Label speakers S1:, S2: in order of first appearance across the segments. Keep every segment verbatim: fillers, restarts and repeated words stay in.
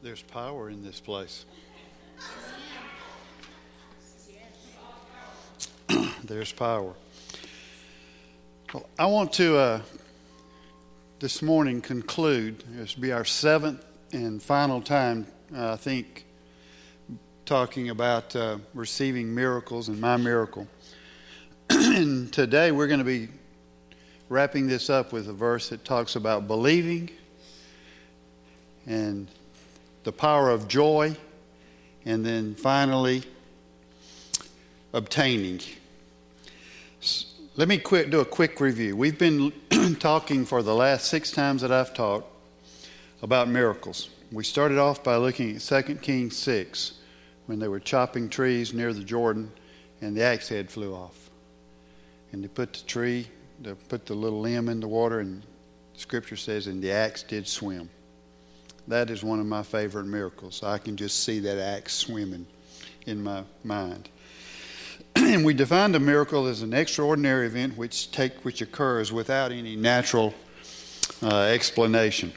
S1: There's power in this place. There's power. Well, I want to uh, this morning conclude. This will be our seventh and final time, uh, I think, talking about uh, receiving miracles and my miracle. And today we're going to be wrapping this up with a verse that talks about believing and the power of joy, and then finally obtaining. Let me quick do a quick review. We've been talking for the last six times that I've taught about miracles. We started off by looking at Second Kings six, when they were chopping trees near the Jordan and the axe head flew off. And they put the tree, they put the little limb in the water, and the scripture says, and the axe did swim. That is one of my favorite miracles. I can just see that axe swimming in my mind. And we defined a miracle as an extraordinary event which take which occurs without any natural uh, explanation.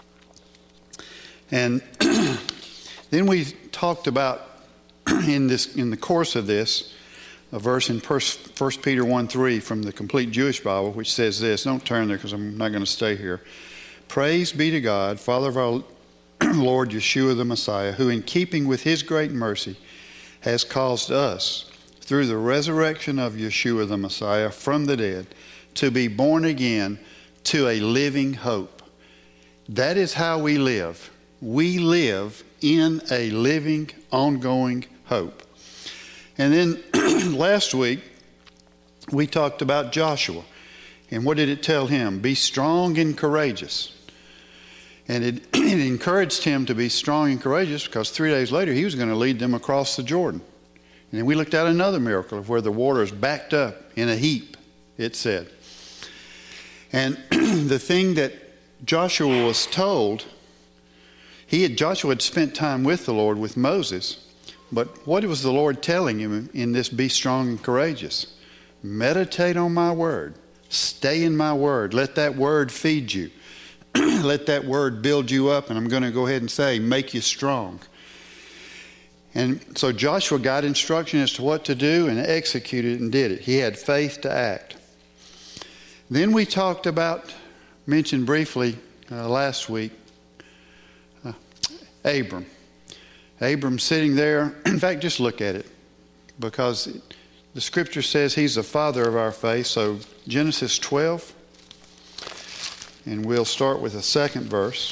S1: And then we talked about in this in the course of this a verse in First Peter one three from the Complete Jewish Bible, which says this. Don't turn there because I'm not going to stay here. Praise be to God, Father of our Lord Yeshua the Messiah, who in keeping with his great mercy has caused us, through the resurrection of Yeshua the Messiah from the dead, to be born again to a living hope. That is how we live. We live in a living, ongoing hope. And then last week, we talked about Joshua. And what did it tell him? Be strong and courageous. And it, it encouraged him to be strong and courageous because three days later he was going to lead them across the Jordan. And then we looked at another miracle of where the water is backed up in a heap, it said. And the thing that Joshua was told, he had, Joshua had spent time with the Lord, with Moses. But what was the Lord telling him in this be strong and courageous? Meditate on my word. Stay in my word. Let that word feed you. Let that word build you up, and I'm going to go ahead and say, make you strong. And so Joshua got instruction as to what to do and executed and did it. He had faith to act. Then we talked about, mentioned briefly uh, last week, uh, Abram. Abram sitting there. In fact, just look at it, because it, the scripture says he's the father of our faith. So Genesis twelve. And we'll start with the second verse.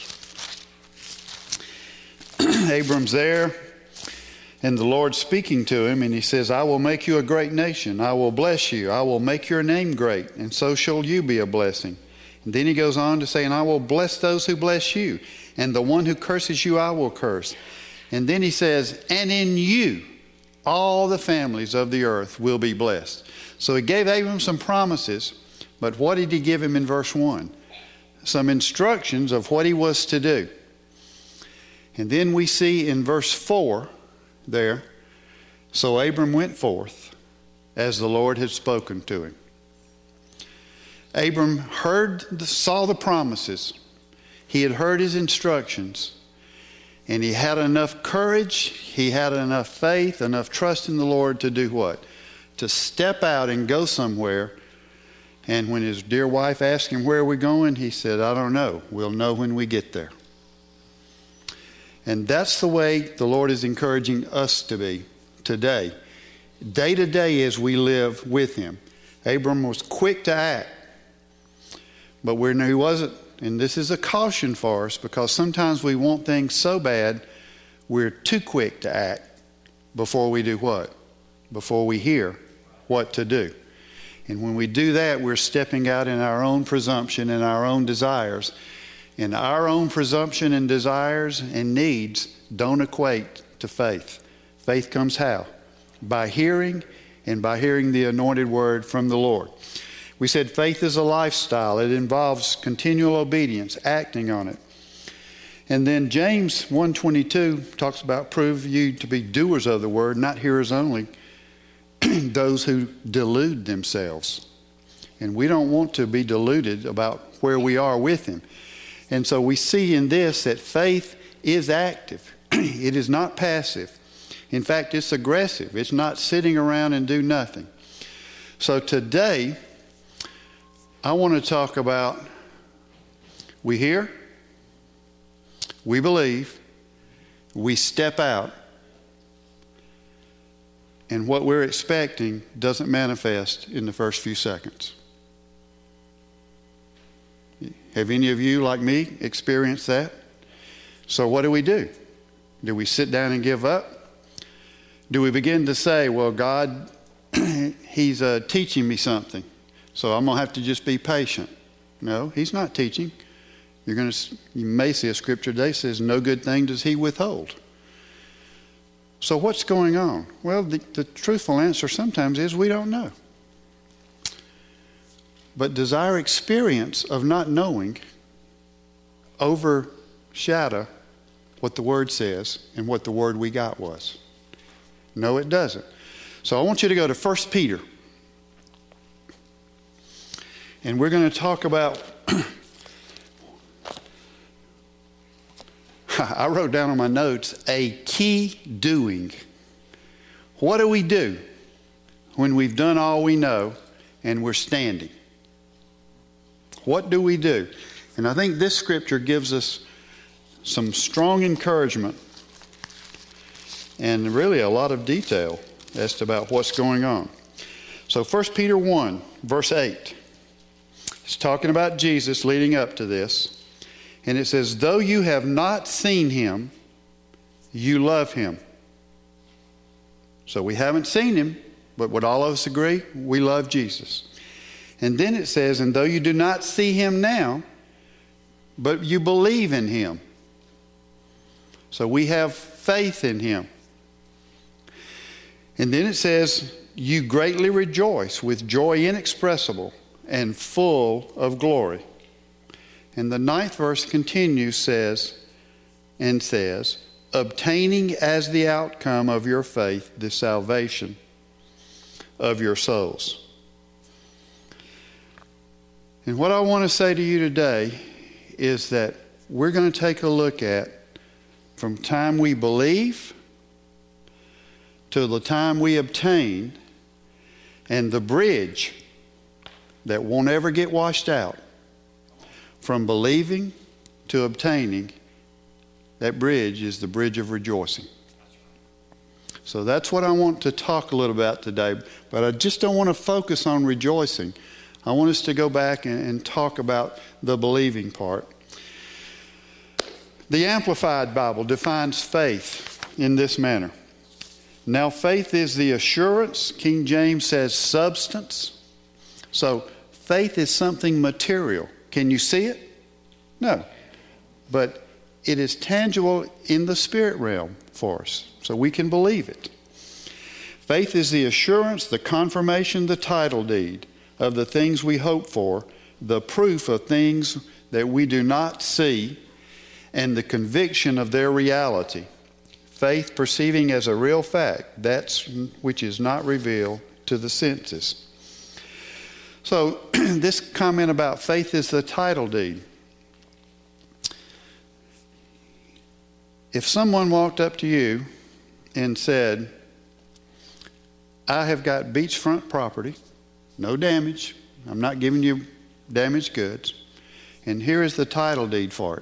S1: Abram's there, and the Lord's speaking to him, and he says, I will make you a great nation. I will bless you. I will make your name great, and so shall you be a blessing. And then he goes on to say, and I will bless those who bless you, and the one who curses you I will curse. And then he says, and in you all the families of the earth will be blessed. So he gave Abram some promises, but what did he give him in verse one? Some instructions of what he was to do. And then we see in verse four there, so Abram went forth as the Lord had spoken to him. Abram heard, saw the promises. He had heard his instructions. And he had enough courage, he had enough faith, enough trust in the Lord to do what? To step out and go somewhere. And when his dear wife asked him, where are we going? He said, I don't know. We'll know when we get there. And that's the way the Lord is encouraging us to be today. Day to day as we live with him. Abram was quick to act. But when he wasn't, and this is a caution for us, because sometimes we want things so bad, we're too quick to act before we do what? Before we hear what to do. And when we do that, we're stepping out in our own presumption and our own desires. And our own presumption and desires and needs don't equate to faith. Faith comes how? By hearing, and by hearing the anointed word from the Lord. We said faith is a lifestyle. It involves continual obedience, acting on it. And then James one twenty-two talks about prove you to be doers of the word, not hearers only, those who delude themselves. And we don't want to be deluded about where we are with him. And so we see in this that faith is active. It is not passive. In fact, it's aggressive. It's not sitting around and do nothing. So today, I want to talk about we hear, we believe, we step out, and what we're expecting doesn't manifest in the first few seconds. Have any of you, like me, experienced that? So what do we do? Do we sit down and give up? Do we begin to say, well, God, He's uh, teaching me something, so I'm going to have to just be patient? No, He's not teaching. You're going to, you may see a scripture today that says, no good thing does He withhold. So what's going on? Well, the, the truthful answer sometimes is we don't know. But does our experience of not knowing overshadow what the Word says and what the Word we got was? No, it doesn't. So I want you to go to First Peter. And we're going to talk about, I wrote down on my notes, a key doing. What do we do when we've done all we know and we're standing? What do we do? And I think this scripture gives us some strong encouragement and really a lot of detail as to about what's going on. So First Peter one, verse eight. It's talking about Jesus leading up to this. And it says, though you have not seen Him, you love Him. So we haven't seen Him, but would all of us agree? We love Jesus. And then it says, and though you do not see Him now, but you believe in Him. So we have faith in Him. And then it says, you greatly rejoice with joy inexpressible and full of glory. And the ninth verse continues, says, and says, obtaining as the outcome of your faith the salvation of your souls. And what I want to say to you today is that we're going to take a look at from time we believe to the time we obtain, and the bridge that won't ever get washed out. From believing to obtaining, that bridge is the bridge of rejoicing. So that's what I want to talk a little about today. But I just don't want to focus on rejoicing. I want us to go back and, and talk about the believing part. The Amplified Bible defines faith in this manner. Now faith is the assurance. King James says substance. So faith is something material. Can you see it? No. But it is tangible in the spirit realm for us, so we can believe it. Faith is the assurance, the confirmation, the title deed of the things we hope for, the proof of things that we do not see, and the conviction of their reality. Faith perceiving as a real fact that which is not revealed to the senses. So this comment about faith is the title deed. If someone walked up to you and said, I have got beachfront property, no damage, I'm not giving you damaged goods, and here is the title deed for it.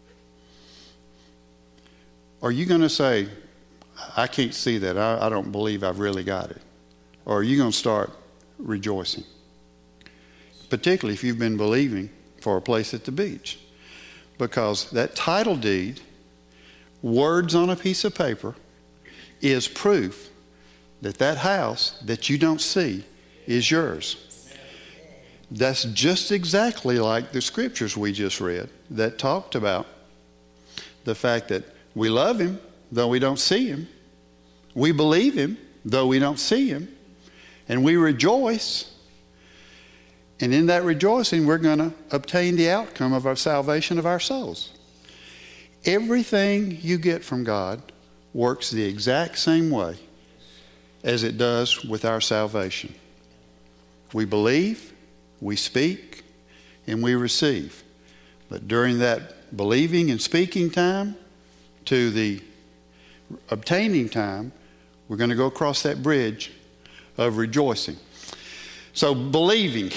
S1: Are you going to say, I can't see that, I, I don't believe I've really got it? Or are you going to start rejoicing? Particularly if you've been believing for a place at the beach. Because that title deed, words on a piece of paper, is proof that that house that you don't see is yours. That's just exactly like the scriptures we just read that talked about the fact that we love Him though we don't see Him. We believe Him though we don't see Him. And we rejoice. And in that rejoicing, we're going to obtain the outcome of our salvation of our souls. Everything you get from God works the exact same way as it does with our salvation. We believe, we speak, and we receive. But during that believing and speaking time, to the obtaining time, we're going to go across that bridge of rejoicing. So believing,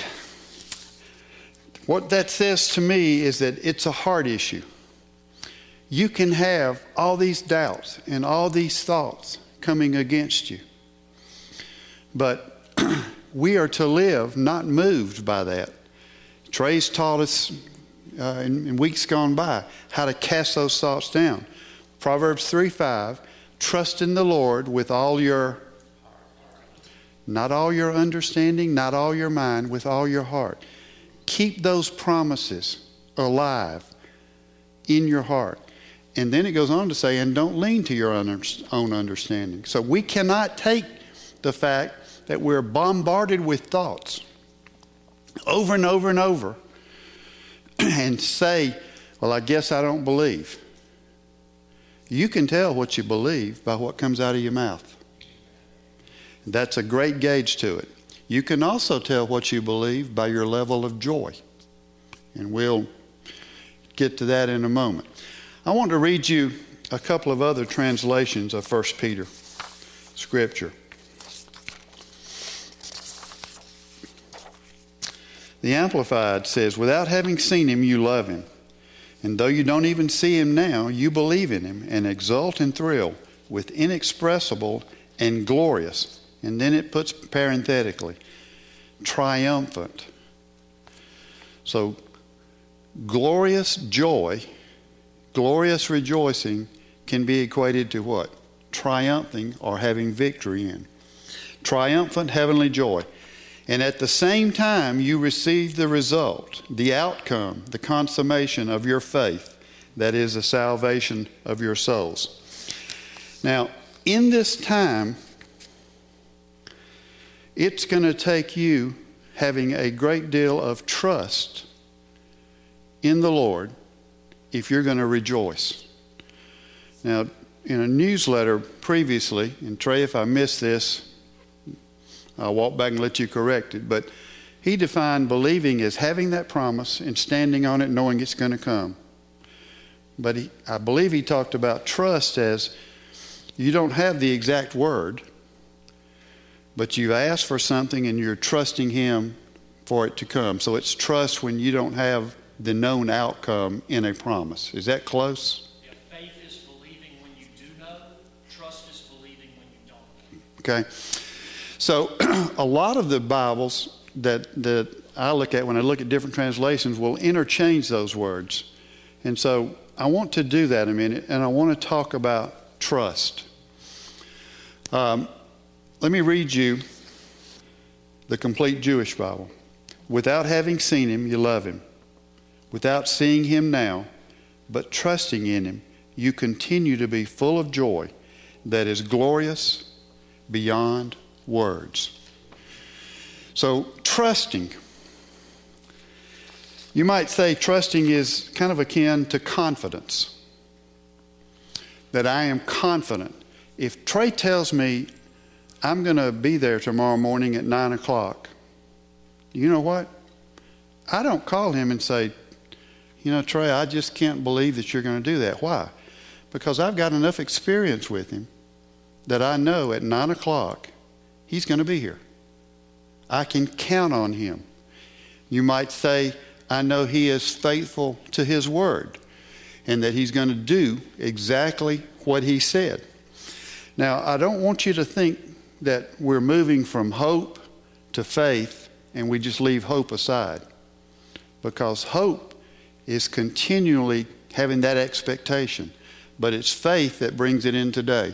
S1: what that says to me is that it's a heart issue. You can have all these doubts and all these thoughts coming against you. But we are to live not moved by that. Trey's taught us uh, in, in weeks gone by how to cast those thoughts down. Proverbs three five, trust in the Lord with all your, not all your understanding, not all your mind, with all your heart. Keep those promises alive in your heart. And then it goes on to say, and don't lean to your own understanding. So we cannot take the fact that we're bombarded with thoughts over and over and over and say, well, I guess I don't believe. You can tell what you believe by what comes out of your mouth. That's a great gauge to it. You can also tell what you believe by your level of joy. And we'll get to that in a moment. I want to read you a couple of other translations of First Peter scripture. The Amplified says, without having seen him, you love him. And though you don't even see him now, you believe in him and exult and thrill with inexpressible and glorious. And then it puts parenthetically, triumphant. So, glorious joy, glorious rejoicing can be equated to what? Triumphing or having victory in. Triumphant heavenly joy. And at the same time, you receive the result, the outcome, the consummation of your faith. That is the salvation of your souls. Now, in this time, it's going to take you having a great deal of trust in the Lord if you're going to rejoice. Now, in a newsletter previously, and Trey, if I missed this, I'll walk back and let you correct it, but he defined believing as having that promise and standing on it knowing it's going to come. But he, I believe he talked about trust as you don't have the exact word, but you've asked for something and you're trusting him for it to come. So it's trust when you don't have the known outcome in a promise. Is that close?
S2: Yeah, faith is believing when you do know. Trust is believing when you don't know.
S1: Okay. So a lot of the Bibles that, that I look at when I look at different translations will interchange those words. And so I want to do that in a minute, and I want to talk about trust. Um, let me read you the complete Jewish Bible. Without having seen him, you love him. Without seeing him now, but trusting in him, you continue to be full of joy that is glorious beyond words. So trusting. You might say trusting is kind of akin to confidence. That I am confident. If Trey tells me I'm going to be there tomorrow morning at nine o'clock, you know what? I don't call him and say, you know, Trey, I just can't believe that you're going to do that. Why? Because I've got enough experience with him that I know at nine o'clock he's going to be here. I can count on him. You might say, I know he is faithful to his word and that he's going to do exactly what he said. Now, I don't want you to think that we're moving from hope to faith and we just leave hope aside, because hope is continually having that expectation, but it's faith that brings it in today.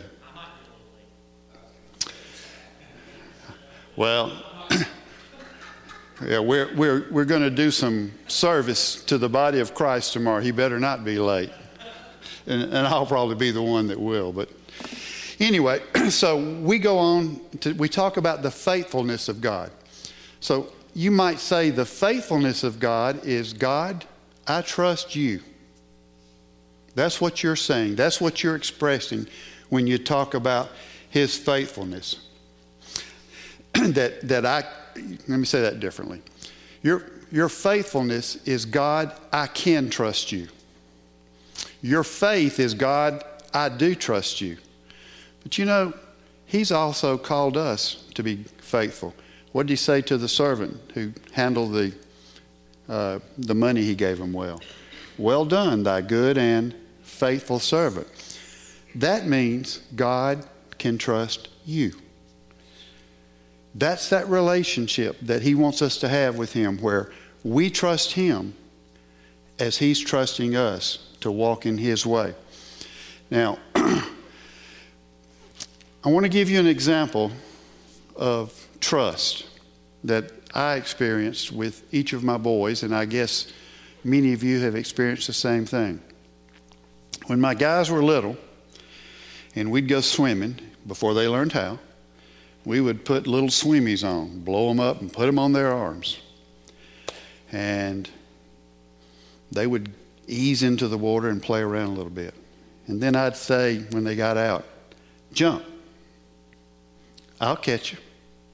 S1: Well, yeah, we're we're we're going to do some service to the body of Christ tomorrow. He better not be late, and, and I'll probably be the one that will. But anyway, so we go on to we talk about the faithfulness of God. So you might say the faithfulness of God is, God, I trust you. That's what you're saying. That's what you're expressing when you talk about his faithfulness. that that I let me say that differently. Your your faithfulness is, God, I can trust you. Your faith is, God, I do trust you. But you know, he's also called us to be faithful. What did he say to the servant who handled the uh, the money he gave him well? Well done, thy good and faithful servant. That means God can trust you. That's that relationship that he wants us to have with him, where we trust him as he's trusting us to walk in his way. Now, I want to give you an example of trust that I experienced with each of my boys, and I guess many of you have experienced the same thing. When my guys were little and we'd go swimming before they learned how, we would put little swimmies on, blow them up and put them on their arms. And they would ease into the water and play around a little bit. And then I'd say, when they got out, jump. I'll catch you.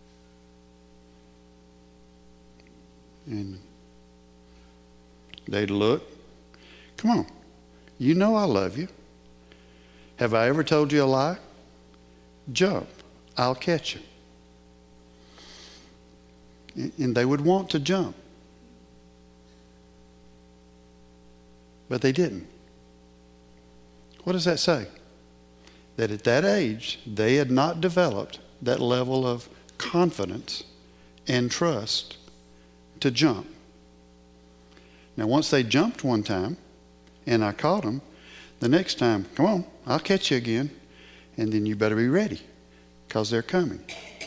S1: And they'd look. Come on. You know I love you. Have I ever told you a lie? Jump. I'll catch you. And they would want to jump. But they didn't. What does that say? That at that age, they had not developed that level of confidence and trust to jump. Now, once they jumped one time, and I caught them, the next time, come on, I'll catch you again, and then you better be ready, because they're coming.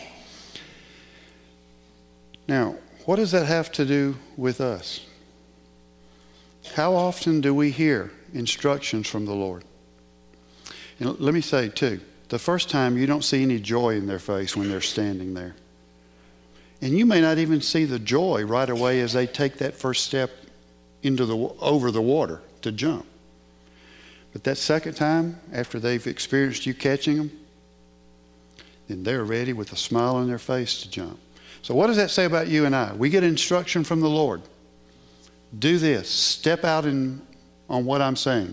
S1: Now, what does that have to do with us? How often do we hear instructions from the Lord? And let me say, too, the first time you don't see any joy in their face when they're standing there. And you may not even see the joy right away as they take that first step into the over the water to jump. But that second time, after they've experienced you catching them, then they're ready with a smile on their face to jump. So what does that say about you and I? We get instruction from the Lord. Do this. Step out in, on what I'm saying.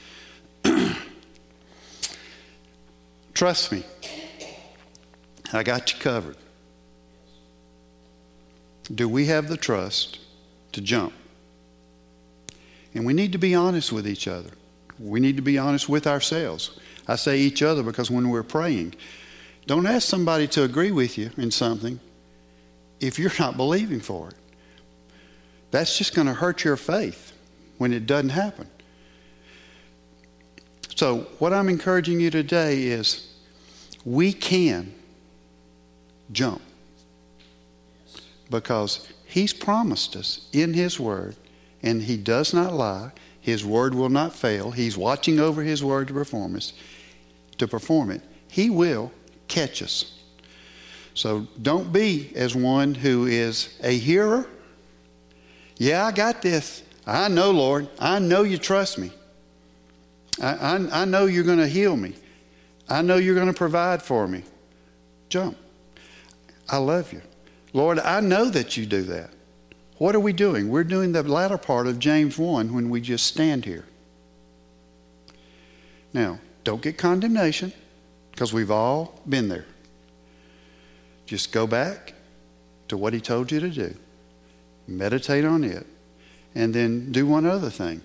S1: Trust me. I got you covered. Do we have the trust to jump? And we need to be honest with each other. We need to be honest with ourselves. I say each other because when we're praying, don't ask somebody to agree with you in something if you're not believing for it. That's just going to hurt your faith when it doesn't happen. So what I'm encouraging you today is we can jump because he's promised us in his word, and he does not lie. His word will not fail. He's watching over his word to perform us, to perform it. He will catch us. So don't be as one who is a hearer. Yeah, I got this. I know, Lord. I know you trust me. I, I, I know you're going to heal me. I know you're going to provide for me. Jump. I love you. Lord, I know that you do that. What are we doing? We're doing the latter part of James one when we just stand here. Now, don't get condemnation because we've all been there. Just go back to what he told you to do. Meditate on it. And then do one other thing.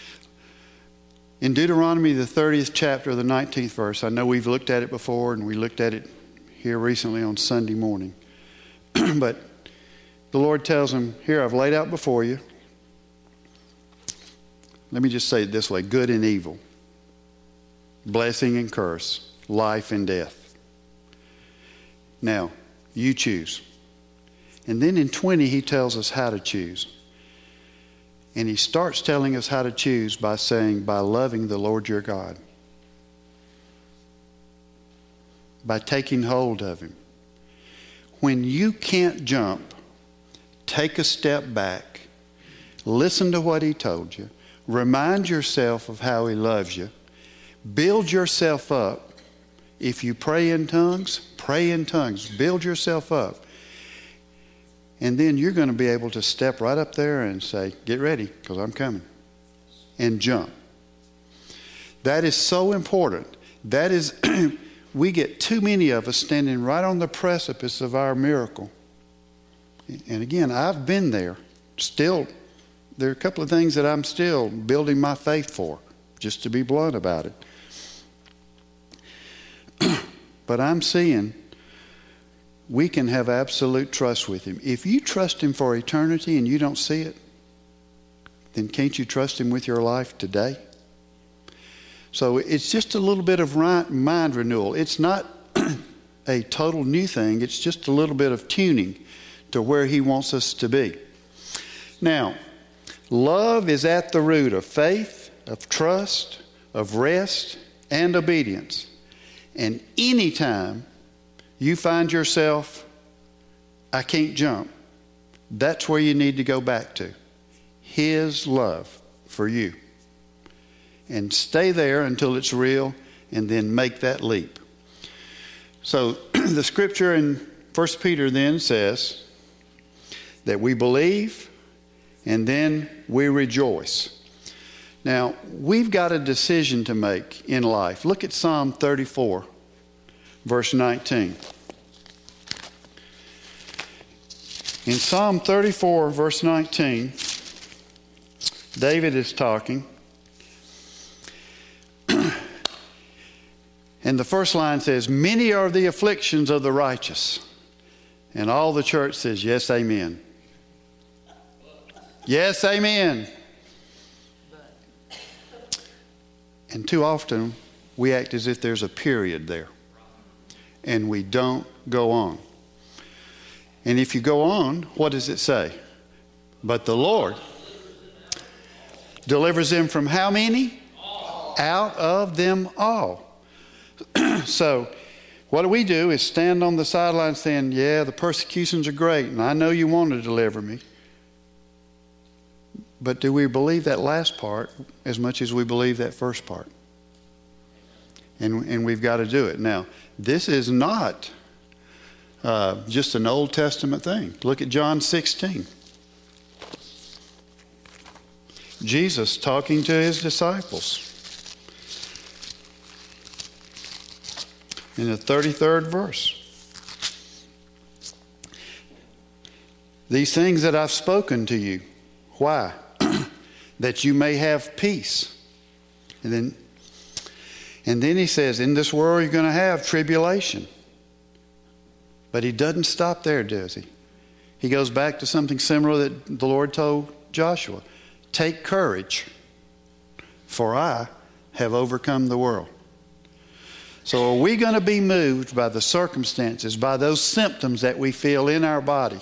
S1: In Deuteronomy, the thirtieth chapter, the nineteenth verse, I know we've looked at it before and we looked at it here recently on Sunday morning. But the Lord tells him, here, I've laid out before you. Let me just say it this way, good and evil, blessing and curse, life and death. Now, you choose. And then in twenty, he tells us how to choose. And he starts telling us how to choose by saying, by loving the Lord your God. By taking hold of him. When you can't jump, take a step back, listen to what he told you, remind yourself of how he loves you, build yourself up. If you pray in tongues, pray in tongues, build yourself up. And then you're going to be able to step right up there and say, get ready, because I'm coming. And jump. That is so important. That is, we get too many of us standing right on the precipice of our miracle. And again, I've been there. Still, there are a couple of things that I'm still building my faith for, just to be blunt about it. But I'm seeing we can have absolute trust with Him. If you trust Him for eternity and you don't see it, then can't you trust Him with your life today? So it's just a little bit of mind renewal. It's not a total new thing. It's just a little bit of tuning to where He wants us to be. Now, love is at the root of faith, of trust, of rest, and obedience. And anytime you find yourself, I can't jump, that's where you need to go back to. His love for you. And stay there until it's real, and then make that leap. So the scripture in First Peter then says that we believe and then we rejoice. Now, we've got a decision to make in life. Look at Psalm thirty-four, verse nineteen. In Psalm thirty-four, verse nineteen, David is talking. And the first line says, many are the afflictions of the righteous. And all the church says, yes, amen. Yes, amen. And too often, we act as if there's a period there. And we don't go on. And if you go on, what does it say? But the Lord delivers them from how many? All. Out of them all. So, what we do is stand on the sidelines saying, yeah, the persecutions are great, and I know you want to deliver me. But do we believe that last part as much as we believe that first part? And, and we've got to do it. Now, this is not uh, just an Old Testament thing. Look at John sixteen. Jesus talking to His disciples. In the thirty-third verse. These things that I've spoken to you. Why? That you may have peace. And then, and then He says, in this world you're going to have tribulation. But He doesn't stop there, does He? He goes back to something similar that the Lord told Joshua. Take courage, for I have overcome the world. So are we going to be moved by the circumstances, by those symptoms that we feel in our body?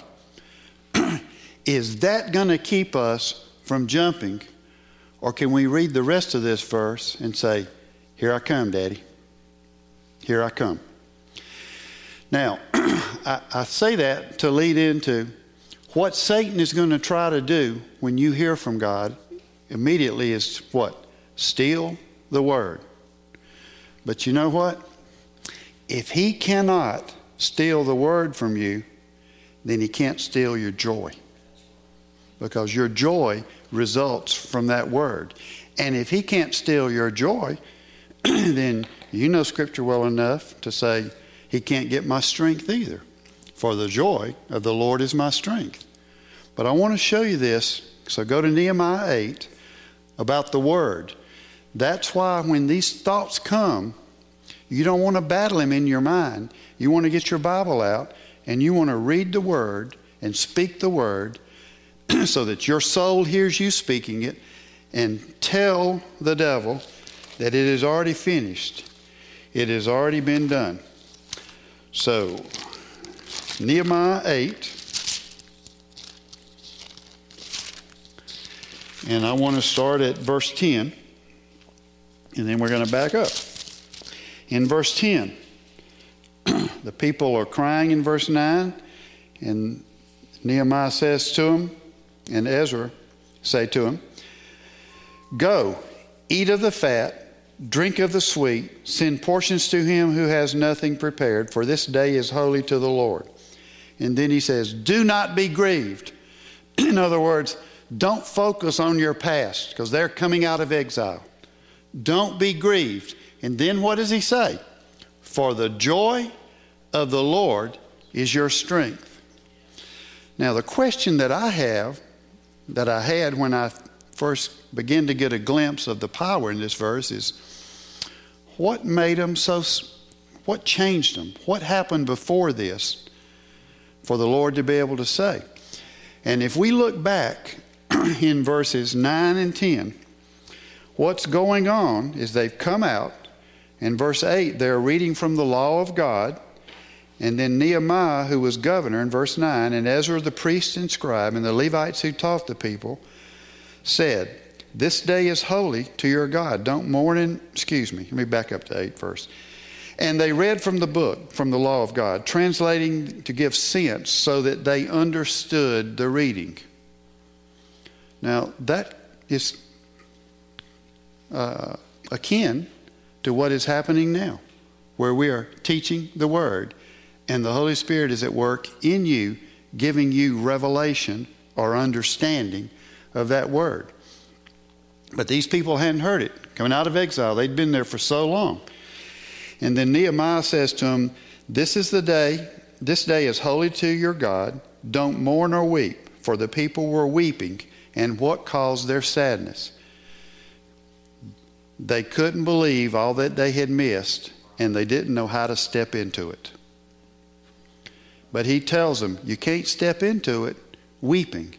S1: Is that going to keep us from jumping? Or can we read the rest of this verse and say, here I come, Daddy. Here I come. Now, I, I say that to lead into what Satan is going to try to do when you hear from God immediately is what? Steal the word. But you know what? If he cannot steal the word from you, then he can't steal your joy. Because your joy results from that word. And if he can't steal your joy, then you know Scripture well enough to say, he can't get my strength either. For the joy of the Lord is my strength. But I want to show you this. So go to Nehemiah eight about the word. That's why when these thoughts come, you don't want to battle them in your mind. You want to get your Bible out and you want to read the word and speak the word so that your soul hears you speaking it, and tell the devil that it is already finished. It has already been done. So, Nehemiah eight. And I want to start at verse ten. And then we're going to back up. In verse ten, the people are crying in verse nine. And Nehemiah says to them, and Ezra say to him, go, eat of the fat, drink of the sweet, send portions to him who has nothing prepared, for this day is holy to the Lord. And then he says, do not be grieved. In other words, don't focus on your past, because they're coming out of exile. Don't be grieved. And then what does he say? For the joy of the Lord is your strength. Now, the question that I have, that I had when I first began to get a glimpse of the power in this verse is, what made them so, what changed them? What happened before this for the Lord to be able to say? And if we look back in verses nine and ten, what's going on is they've come out. In verse eight, they're reading from the law of God. And then Nehemiah, who was governor, in verse nine, and Ezra the priest and scribe, and the Levites who taught the people, said, this day is holy to your God. Don't mourn and, excuse me, let me back up to eight first. And they read from the book, from the law of God, translating to give sense so that they understood the reading. Now, that is uh, akin to what is happening now, where we are teaching the Word, and the Holy Spirit is at work in you, giving you revelation or understanding of that Word. But these people hadn't heard it. Coming out of exile, they'd been there for so long. And then Nehemiah says to them, this is the day, this day is holy to your God. Don't mourn or weep, for the people were weeping. And what caused their sadness? They couldn't believe all that they had missed, and they didn't know how to step into it. But he tells them, you can't step into it weeping.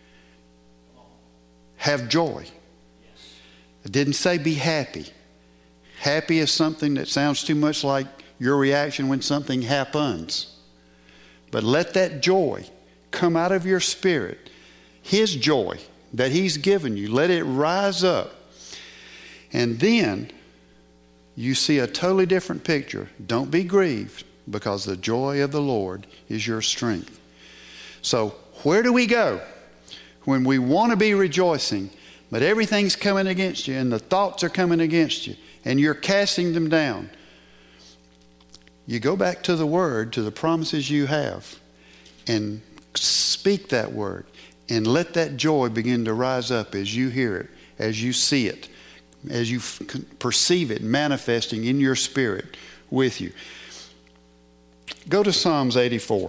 S1: Have joy. It didn't say be happy. Happy is something that sounds too much like your reaction when something happens. But let that joy come out of your spirit. His joy that he's given you, let it rise up. And then you see a totally different picture. Don't be grieved, because the joy of the Lord is your strength. So where do we go when we want to be rejoicing, but everything's coming against you and the thoughts are coming against you and you're casting them down? You go back to the Word, to the promises you have, and speak that Word, and let that joy begin to rise up as you hear it, as you see it, as you f- perceive it manifesting in your spirit with you. Go to Psalms eighty-four.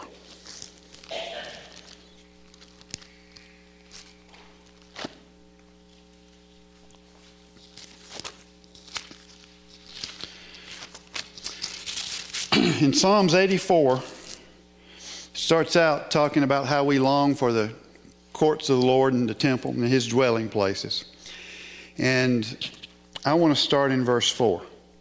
S1: In Psalms eighty-four, starts out talking about how we long for the courts of the Lord and the temple and his dwelling places. And I want to start in verse four.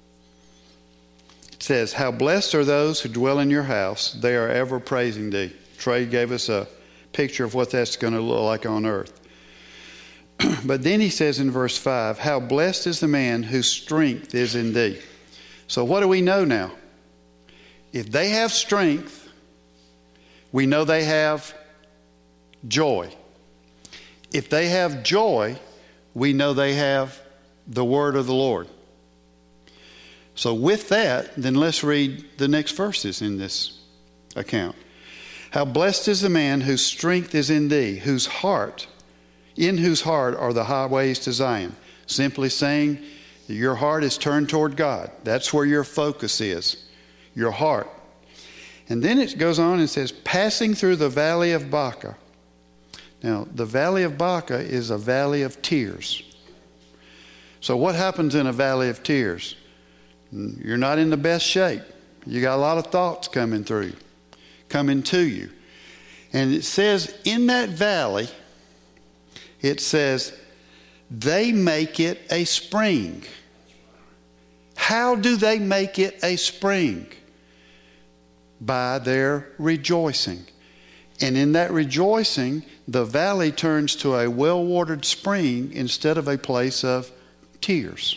S1: It says, how blessed are those who dwell in your house. They are ever praising thee. Trey gave us a picture of what that's going to look like on earth. But then he says in verse five, how blessed is the man whose strength is in thee. So what do we know now? If they have strength, we know they have joy. If they have joy, we know they have the word of the Lord. So with that, then let's read the next verses in this account. How blessed is the man whose strength is in thee, whose heart, in whose heart are the highways to Zion. Simply saying that your heart is turned toward God. That's where your focus is, your heart. And then it goes on and says, passing through the valley of Baca. Now, the valley of Baca is a valley of tears. So what happens in a valley of tears? You're not in the best shape. You got a lot of thoughts coming through, coming to you. And it says in that valley, it says, they make it a spring. How do they make it a spring? By their rejoicing. And in that rejoicing, the valley turns to a well-watered spring instead of a place of tears.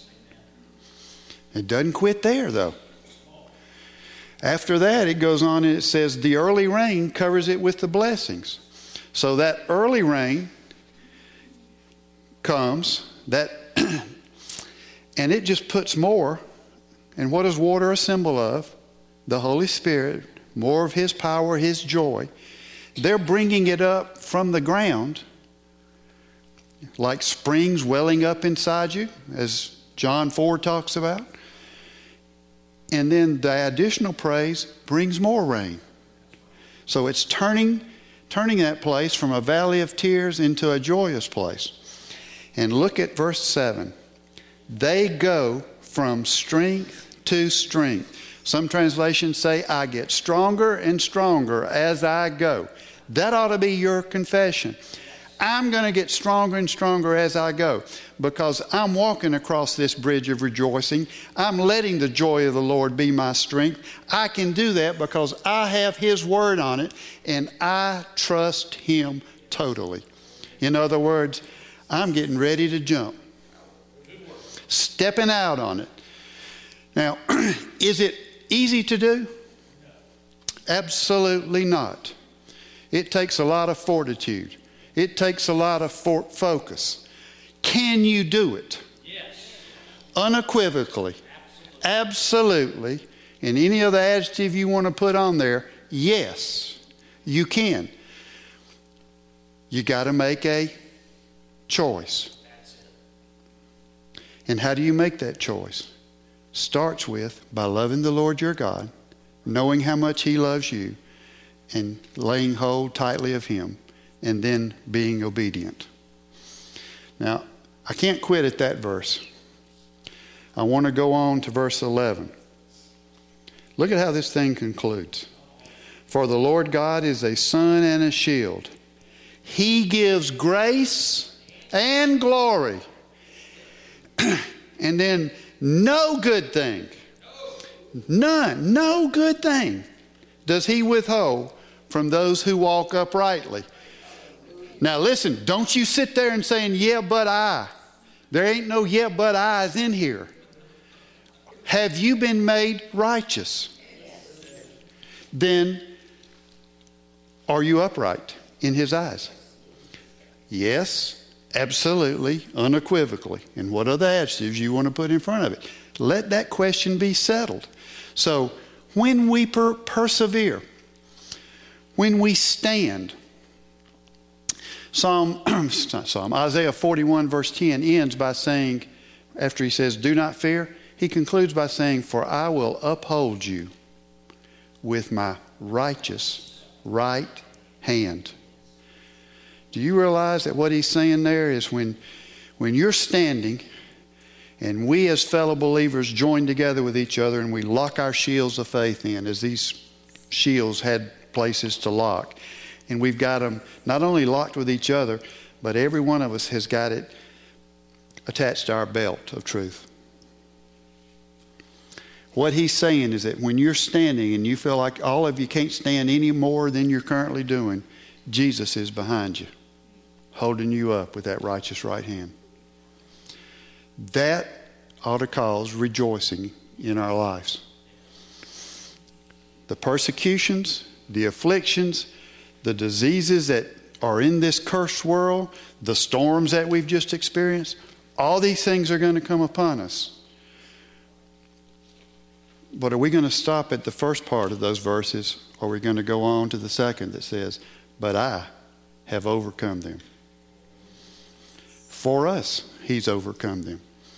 S1: It doesn't quit there, though. After that, it goes on and it says, the early rain covers it with the blessings. So that early rain comes, that, and it just puts more. And what is water a symbol of? The Holy Spirit, more of his power, his joy. They're bringing it up from the ground, like springs welling up inside you, as John four talks about. And then the additional praise brings more rain. So it's turning, turning that place from a valley of tears into a joyous place. And look at verse seven. They go from strength to strength. Some translations say, I get stronger and stronger as I go. That ought to be your confession. I'm going to get stronger and stronger as I go, because I'm walking across this bridge of rejoicing. I'm letting the joy of the Lord be my strength. I can do that because I have His word on it, and I trust Him totally. In other words, I'm getting ready to jump, stepping out on it. Now, is it easy to do? Absolutely not. It takes a lot of fortitude. It takes a lot of for- focus. Can you do it?
S2: Yes.
S1: Unequivocally. Absolutely. Absolutely. And any other adjective you want to put on there, yes, you can. You got to make a choice.
S2: That's it.
S1: And how do you make that choice? Starts with by loving the Lord your God, knowing how much He loves you, and laying hold tightly of Him, and then being obedient. Now, I can't quit at that verse. I want to go on to verse eleven. Look at how this thing concludes. For the Lord God is a sun and a shield. He gives grace and glory. And then no good thing, none, no good thing does He withhold from those who walk uprightly. Now listen, don't you sit there and saying, yeah, but I. There ain't no yeah, but I's in here. Have you been made righteous? Then are you upright in His eyes? Yes, absolutely, unequivocally. And what other adjectives you want to put in front of it? Let that question be settled. So when we per- persevere, when we stand, Psalm, not Psalm, Isaiah forty-one verse ten ends by saying, after he says, do not fear, he concludes by saying, for I will uphold you with my righteous right hand. Do you realize that what he's saying there is when, when you're standing and we as fellow believers join together with each other and we lock our shields of faith in, as these shields had places to lock, and we've got them not only locked with each other, but every one of us has got it attached to our belt of truth. What he's saying is that when you're standing and you feel like all of you can't stand any more than you're currently doing, Jesus is behind you, holding you up with that righteous right hand. That ought to cause rejoicing in our lives. The persecutions, the afflictions, the diseases that are in this cursed world, the storms that we've just experienced, all these things are going to come upon us. But are we going to stop at the first part of those verses, or are we going to go on to the second that says, but I have overcome them? For us, He's overcome them.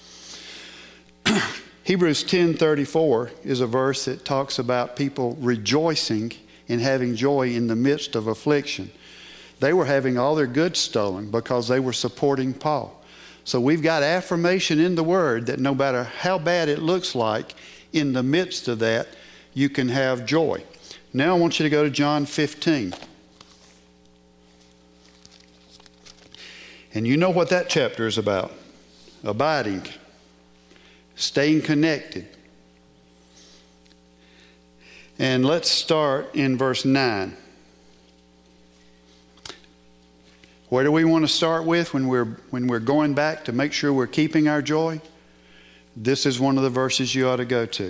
S1: Hebrews ten thirty-four is a verse that talks about people rejoicing and having joy in the midst of affliction. They were having all their goods stolen because they were supporting Paul. So we've got affirmation in the Word that no matter how bad it looks like, in the midst of that, you can have joy. Now I want you to go to John fifteen. And you know what that chapter is about. Abiding. Staying connected. And let's start in verse nine. Where do we want to start with when we're when we're going back to make sure we're keeping our joy? This is one of the verses you ought to go to.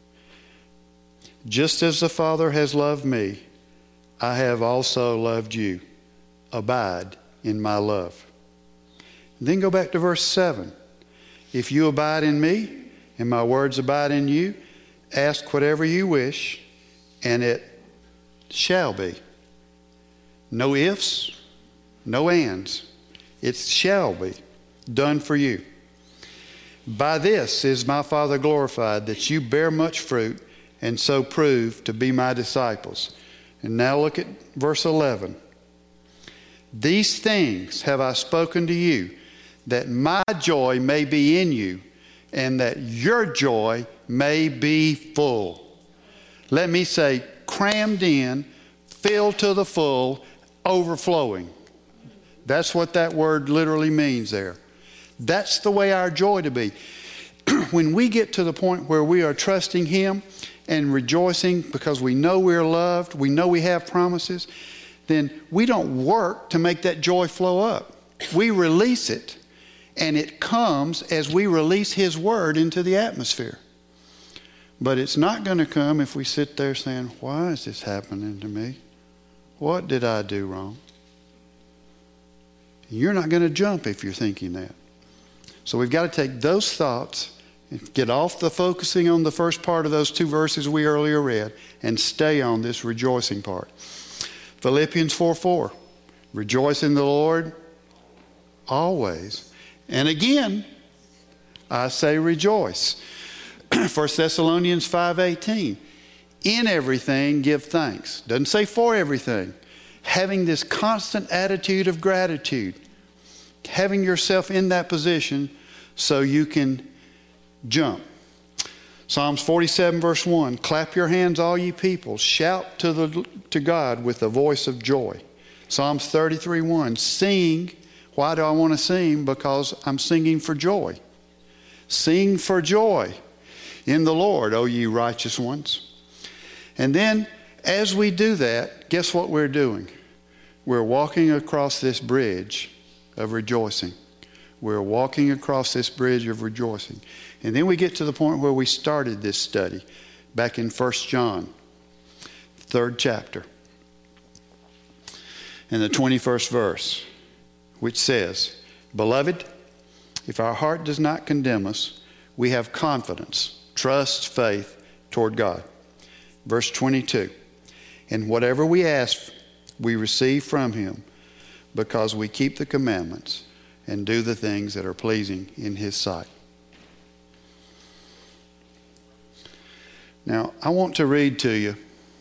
S1: Just as the Father has loved me, I have also loved you. Abide in my love. Then go back to verse seven. If you abide in me and my words abide in you, ask whatever you wish, and it shall be. No ifs, no ands. It shall be done for you. By this is my Father glorified, that you bear much fruit, and so prove to be my disciples. And now look at verse eleven. These things have I spoken to you, that my joy may be in you, and that your joy may be full. Let me say, crammed in, filled to the full, overflowing. That's what that word literally means there. That's the way our joy to be. When we get to the point where we are trusting Him and rejoicing because we know we're loved, we know we have promises, then we don't work to make that joy flow up. We release it, and it comes as we release His Word into the atmosphere. But it's not going to come if we sit there saying, why is this happening to me? What did I do wrong? You're not going to jump if you're thinking that. So we've got to take those thoughts and get off the focusing on the first part of those two verses we earlier read and stay on this rejoicing part. Philippians four four. Rejoice in the Lord always. And again, I say rejoice. First Thessalonians five eighteen. In everything give thanks. Doesn't say for everything. Having this constant attitude of gratitude. Having yourself in that position so you can jump. Psalms forty-seven verse one. Clap your hands, all ye people. Shout to the to God with a voice of joy. Psalms thirty-three one. Sing. Why do I want to sing? Because I'm singing for joy. Sing for joy in the Lord, O ye righteous ones. And then as we do that, guess what we're doing? We're walking across this bridge of rejoicing. We're walking across this bridge of rejoicing. And then we get to the point where we started this study back in First John, third chapter, and the twenty-first verse, which says, Beloved, if our heart does not condemn us, we have confidence, trust, faith toward God. Verse twenty-two, and whatever we ask, we receive from Him, because we keep the commandments and do the things that are pleasing in His sight. Now, I want to read to you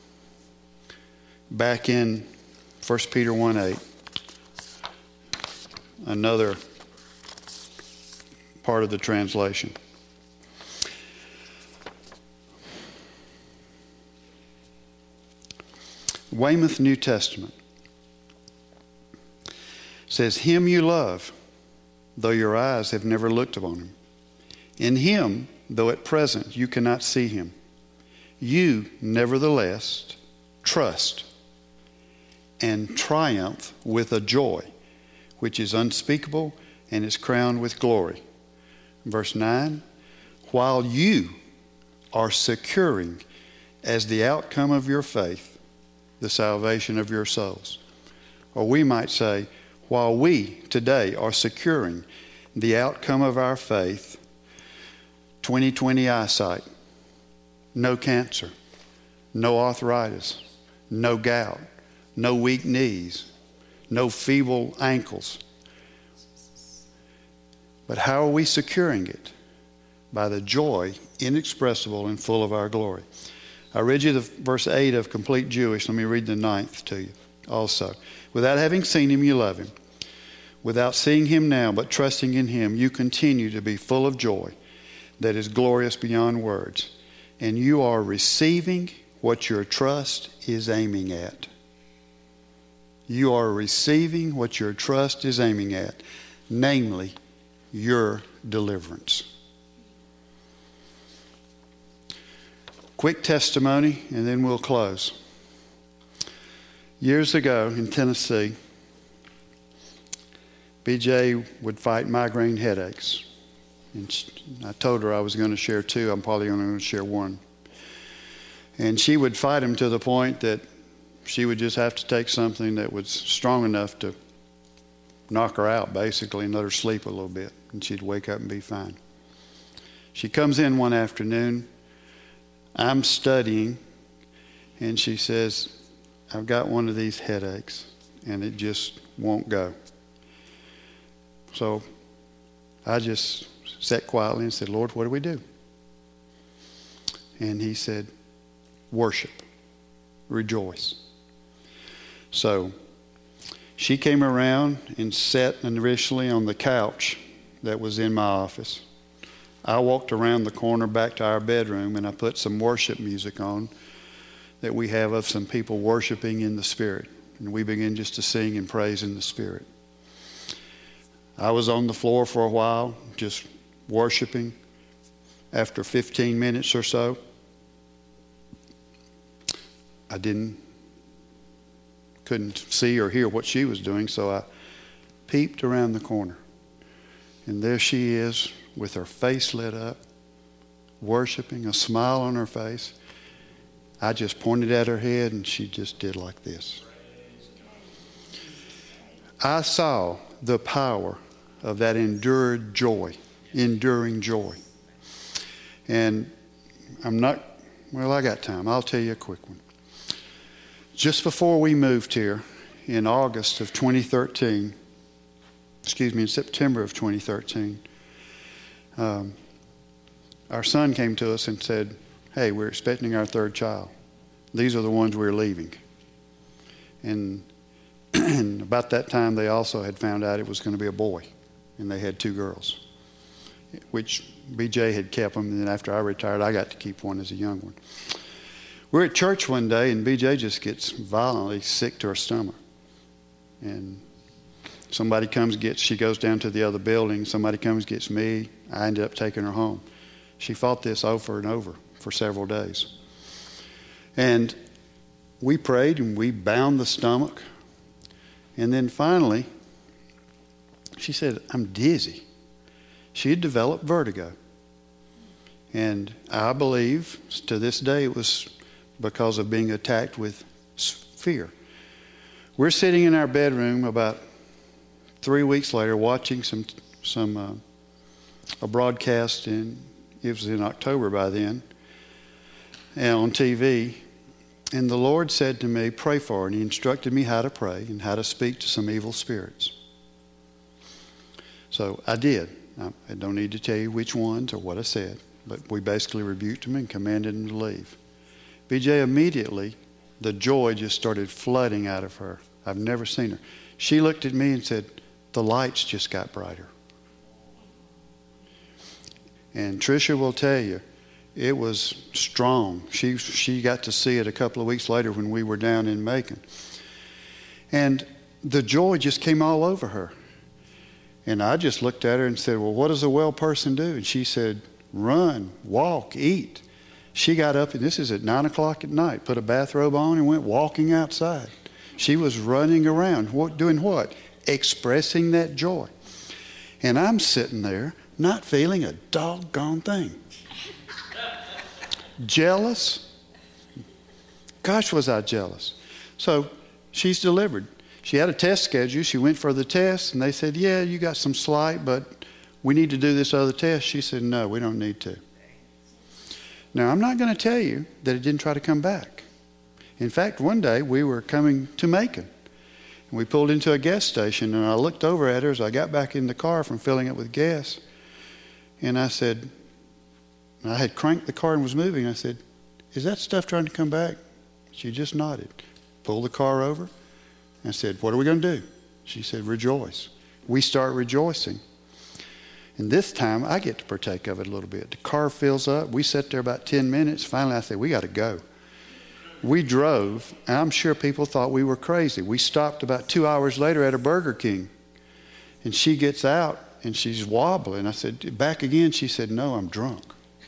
S1: back in First Peter one eight, another part of the translation. Weymouth New Testament says, Him you love, though your eyes have never looked upon Him. In Him, though at present you cannot see Him, you nevertheless trust and triumph with a joy which is unspeakable and is crowned with glory. Verse nine, while you are securing as the outcome of your faith the salvation of your souls. Or we might say, while we today are securing the outcome of our faith, twenty twenty eyesight, no cancer, no arthritis, no gout, no weak knees, no feeble ankles. But how are we securing it? By the joy inexpressible and full of our glory. I read you the verse eight of Complete Jewish. Let me read the ninth to you also. Without having seen Him, you love Him. Without seeing Him now, but trusting in Him, you continue to be full of joy that is glorious beyond words. And you are receiving what your trust is aiming at. You are receiving what your trust is aiming at, namely your deliverance. Quick testimony, and then we'll close. Years ago in Tennessee, B J would fight migraine headaches. And she, I told her I was going to share two. I'm probably only going to share one. And she would fight him to the point that she would just have to take something that was strong enough to knock her out, basically, and let her sleep a little bit. And she'd wake up and be fine. She comes in one afternoon. I'm studying, and she says, I've got one of these headaches, and it just won't go. So I just sat quietly and said, Lord, what do we do? And he said, worship, rejoice. So she came around and sat initially on the couch that was in my office. I walked around the corner back to our bedroom, and I put some worship music on that we have of some people worshiping in the Spirit. And we began just to sing and praise in the Spirit. I was on the floor for a while, just worshiping. After fifteen minutes or so, I didn't, couldn't see or hear what she was doing, so I peeped around the corner. And there she is with her face lit up, worshiping, a smile on her face. I just pointed at her head and she just did like this. I saw the power of that endured joy, enduring joy. And I'm not, well, I got time. I'll tell you a quick one. Just before we moved here in August of twenty thirteen, excuse me, in September of twenty thirteen, um, our son came to us and said, hey, we're expecting our third child. These are the ones we're leaving. And, and about that time, they also had found out it was going to be a boy, and they had two girls, which B J had kept them, and then after I retired, I got to keep one as a young one. We're at church one day, and B J just gets violently sick to her stomach. And somebody comes and gets, she goes down to the other building, somebody comes and gets me. I ended up taking her home. She fought this over and over for several days. And we prayed, and we bound the stomach. And then finally, she said, I'm dizzy. She had developed vertigo. And I believe to this day it was because of being attacked with fear. We're sitting in our bedroom about three weeks later watching some some uh, a broadcast, in it was in October by then, and on T V. And the Lord said to me, pray for her. And he instructed me how to pray and how to speak to some evil spirits. So I did. I don't need to tell you which ones or what I said, but we basically rebuked them and commanded them to leave. B J immediately, the joy just started flooding out of her. I've never seen her. She looked at me and said, the lights just got brighter. And Tricia will tell you, it was strong. She she got to see it a couple of weeks later when we were down in Macon. And the joy just came all over her. And I just looked at her and said, well, what does a well person do? And she said, run, walk, eat. She got up, and this is at nine o'clock at night, put a bathrobe on and went walking outside. She was running around. What, doing what? Expressing that joy. And I'm sitting there not feeling a doggone thing. Jealous? Gosh, was I jealous. So she's delivered. She had a test schedule. She went for the test, and they said, yeah, you got some slight, but we need to do this other test. She said, no, we don't need to. Now, I'm not going to tell you that it didn't try to come back. In fact, one day we were coming to Macon, and we pulled into a gas station, and I looked over at her as I got back in the car from filling it with gas, and I said, I had cranked the car and was moving. I said, is that stuff trying to come back? She just nodded. Pulled the car over. I said, what are we going to do? She said, rejoice. We start rejoicing. And this time, I get to partake of it a little bit. The car fills up. We sat there about ten minutes. Finally, I said, we got to go. We drove. And I'm sure people thought we were crazy. We stopped about two hours later at a Burger King. And she gets out, and she's wobbling. I said, back again? She said, no, I'm drunk.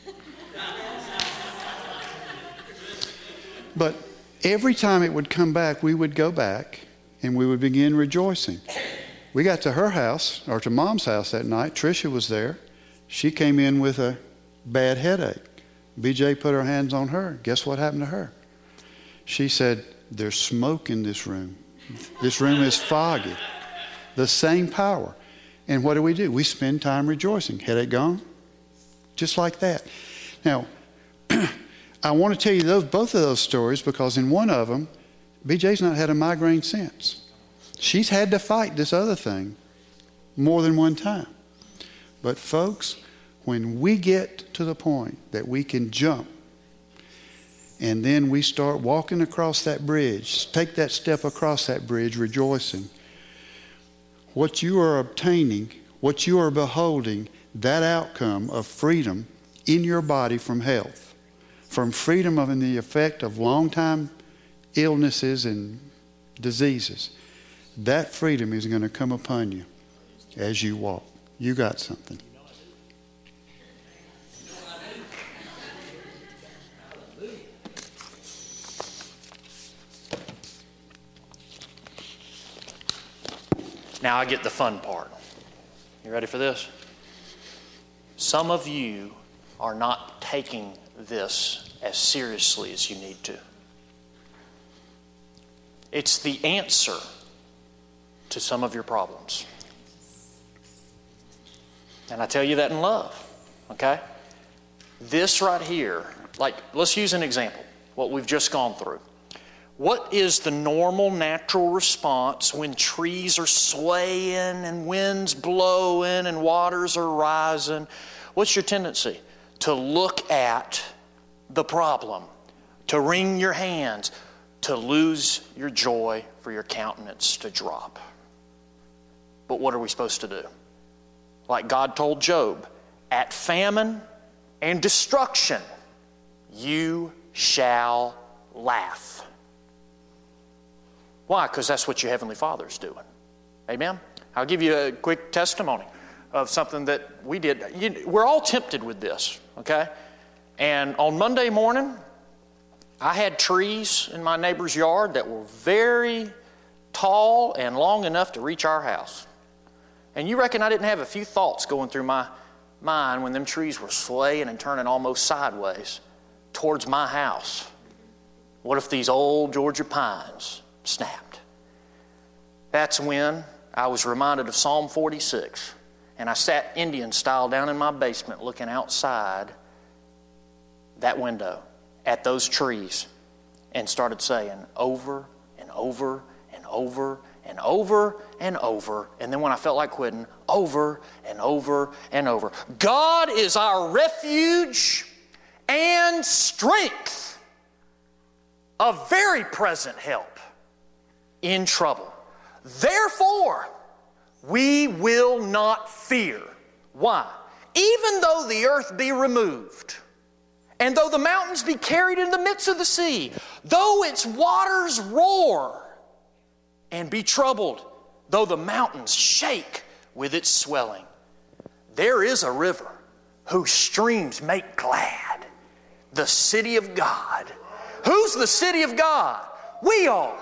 S1: But every time it would come back, we would go back, and we would begin rejoicing. We got to her house, or to Mom's house that night. Tricia was there. She came in with a bad headache. B J put her hands on her. Guess what happened to her? She said, there's smoke in this room. This room is foggy. The same power. And what do we do? We spend time rejoicing. Headache gone? Just like that. Now, I want to tell you those, both of those stories, because in one of them, B J's not had a migraine since. She's had to fight this other thing more than one time. But folks, When we get to the point that we can jump, and then we start walking across that bridge, take that step across that bridge rejoicing, what you are obtaining, what you are beholding, that outcome of freedom in your body from health, from freedom of the effect of long-time illnesses and diseases, that freedom is going to come upon you as you walk. You got something.
S2: Now I get the fun part. You ready for this? Some of you are not taking this as seriously as you need to. It's the answer to some of your problems. And I tell you that in love, okay? This right here, like, let's use an example, what we've just gone through. What is the normal natural response when trees are swaying and winds blowing and waters are rising? What's your tendency? To look at the problem, to wring your hands, to lose your joy, for your countenance to drop. But what are we supposed to do? Like God told Job, at famine and destruction, you shall laugh. Why? Because that's what your Heavenly Father's doing. Amen? I'll give you a quick testimony of something that we did. You, we're all tempted with this, okay? And on Monday morning, I had trees in my neighbor's yard that were very tall and long enough to reach our house. And you reckon I didn't have a few thoughts going through my mind when them trees were swaying and turning almost sideways towards my house? What if these old Georgia pines snapped? That's when I was reminded of Psalm forty-six. And I sat Indian style down in my basement looking outside that window at those trees and started saying over and over and over and over and over. And then when I felt like quitting, over and over and over. God is our refuge and strength, a very present help in trouble. Therefore, we will not fear. Why? Even though the earth be removed, and though the mountains be carried in the midst of the sea, though its waters roar and be troubled, though the mountains shake with its swelling, there is a river whose streams make glad the city of God. Who's the city of God? We are.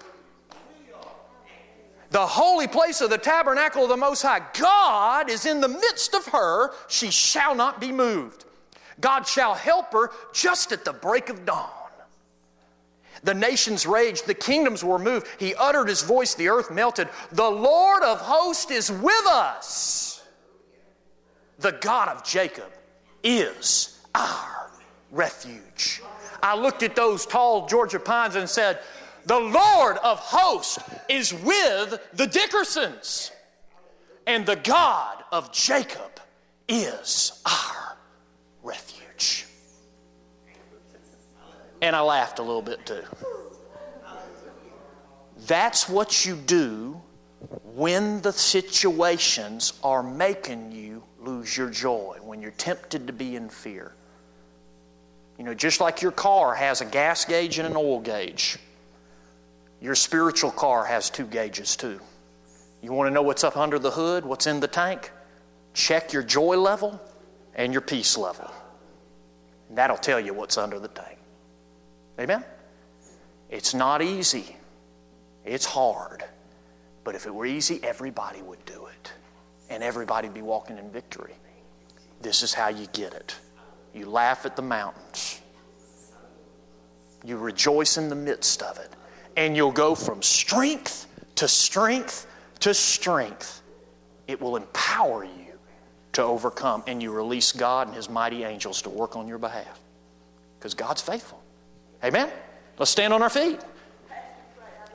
S2: The holy place of the tabernacle of the Most High. God is in the midst of her. She shall not be moved. God shall help her just at the break of dawn. The nations raged, the kingdoms were moved. He uttered his voice, the earth melted. The Lord of hosts is with us. The God of Jacob is our refuge. I looked at those tall Georgia pines and said, the Lord of hosts is with the Dickersons. And the God of Jacob is our refuge. And I laughed a little bit too. That's what you do when the situations are making you lose your joy, when you're tempted to be in fear. You know, just like your car has a gas gauge and an oil gauge, your spiritual car has two gauges too. You want to know what's up under the hood, what's in the tank? Check your joy level and your peace level. And that'll tell you what's under the tank. Amen? It's not easy. It's hard. But if it were easy, everybody would do it. And everybody would be walking in victory. This is how you get it. You laugh at the mountains. You rejoice in the midst of it. And you'll go from strength to strength to strength. It will empower you to overcome. And you release God and His mighty angels to work on your behalf. Because God's faithful. Amen? Let's stand on our feet.